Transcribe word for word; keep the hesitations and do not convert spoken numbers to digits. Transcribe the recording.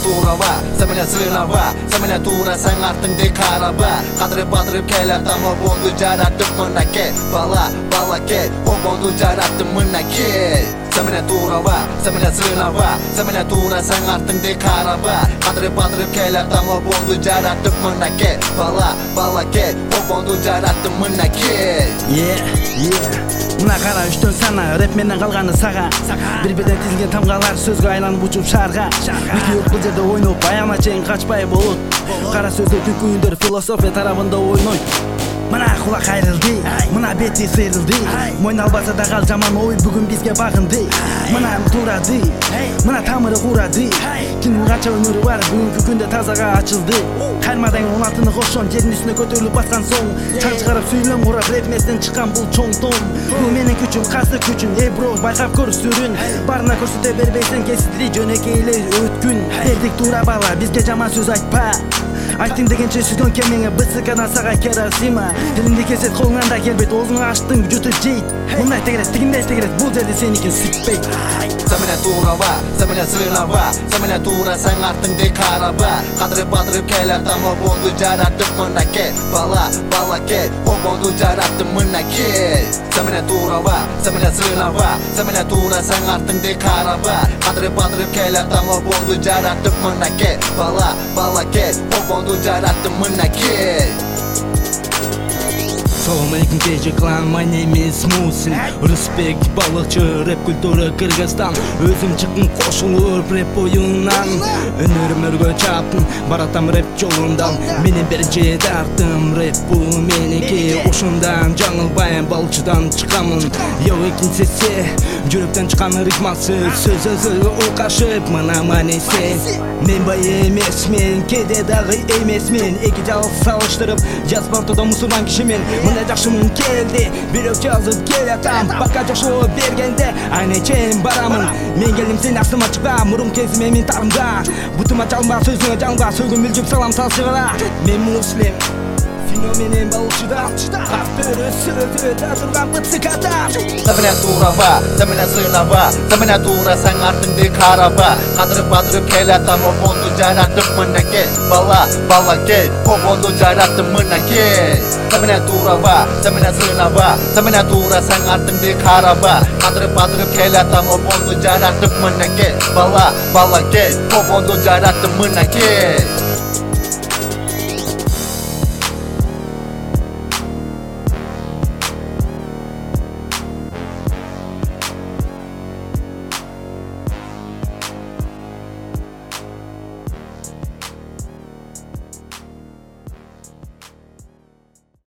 турава, sen менен сынава, sen менен турасаң артыңды караба. Кадырып батырып келатам обонду жараттым мынакей. Бала, балакей, обонду жараттым мынакей. Sen менен турава, sen менен сынава, sen менен турасаң артыңды караба. Кадырып батырып келатам обонду жараттым мынакей. Бала, балакей, обонду жараттым мынакей. Yeah, yeah. Мына кара үчтөн сана, рэп менен калганы сага. Бири-бирден тизилген тамгалар сөзгө айланып учуп шаарга. Үчөө бул жерде ойноп, аягына чейин качпай болот. Кара сөздө түкүндөр философия тарабында ойнойт. Мына кулак кайрылды, мына бети сыйрылды. Мойн албаса да кал жаман ой бүгүн бизге багынды. Мына турады, мына тамыры курады. Кимдин канча өмүрү бар, бүгүнкү күндө тазага ачылды. Кайрмадан унатыны кошон, жердин үстүнө көтөрүлүп баскан соң, чаң чыгарып сүйлөм урап, рэп эмесинен чыккан бул чоң том. Бул менин күчүм, касы күчүм, эй бро, байкап көр сүрүн. Барына көрсөтө бербейсиң, кесиптири жөнөкөй өткүн. Бердик тура бала, бизге жаман сөз айтпа. Айтым дегенче сүзгөн кемеңе бысыкана сага керасима. Дилимди кесет колуңан да келбейт, оозуңу ачтың жутуп жейт. Мындай тегерет, тигиндей тегерет, бул жерде сеникин сүтпейт. Sen менен турава, sen менен сынава, sen менен турасаң артыңды караба. Кадырып батырып келатам обонду жараттым мынакей. Бала, балакей, обонду жараттым мынакей. Sen менен турава, sen менен сынава, sen менен турасаң артыңды караба. Кадырып батырып келатам обонду жараттым мынакей. Бала, балакей, обонду жараттым мынакей. Salam alaikum K J Clan, my name is Musin. Respect balıkçı, rap kültürü Kırgızstan. Özüm çıktım koşulur rap oyundan. Önürüm örgü çaptım, baratam rap yolundan. Benim birinci dertim rap bu meniki. Oşundan жаңылбайым balıkçıdan çıkamın. Yok ikincisi, жүрөктөн çıkan ritması. Söz özü uğraşıp mına manesi. Men bay emesmin, kede dağı emesmin. Eki jal salıştırıp, жазбартода musulman kişimin. Мына жакшымын келди, бирок жазып келатам. Бака жашоо бергенде айна чейин барамын. Мен келдим сен астыма чыкпа, мурун кезиме мен тарымда. Бутума жалма, сөзүңө жалма, сөгүн мүлжүп салам талчыгыра. Мен муслим, феноменен балчыдан. Картөрү сөзү тазырган бытсыкатам. Sen менен турава, sen менен сынава, sen менен турасаң артыңды караба. Кадырып батырып келатам обонду жараттым мынакей. Бала, балакей, обонду жараттым мынакей. Sen менен турава, sen менен сынава, sen менен турасаң артыңды караба. Кадырып батырып келатам обонду жараттым мынакей. Бала, балакей, обонду жараттым мынакей.